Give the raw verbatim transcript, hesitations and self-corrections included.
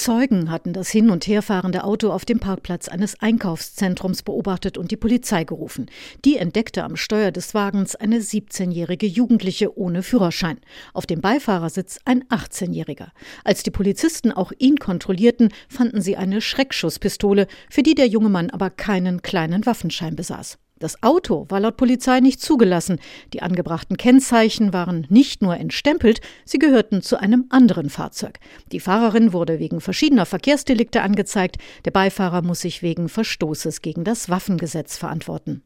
Zeugen hatten das hin- und herfahrende Auto auf dem Parkplatz eines Einkaufszentrums beobachtet und die Polizei gerufen. Die entdeckte am Steuer des Wagens eine siebzehnjährige Jugendliche ohne Führerschein. Auf dem Beifahrersitz ein achtzehnjähriger. Als die Polizisten auch ihn kontrollierten, fanden sie eine Schreckschusspistole, für die der junge Mann aber keinen kleinen Waffenschein besaß. Das Auto war laut Polizei nicht zugelassen. Die angebrachten Kennzeichen waren nicht nur entstempelt, sie gehörten zu einem anderen Fahrzeug. Die Fahrerin wurde wegen verschiedener Verkehrsdelikte angezeigt. Der Beifahrer muss sich wegen Verstoßes gegen das Waffengesetz verantworten.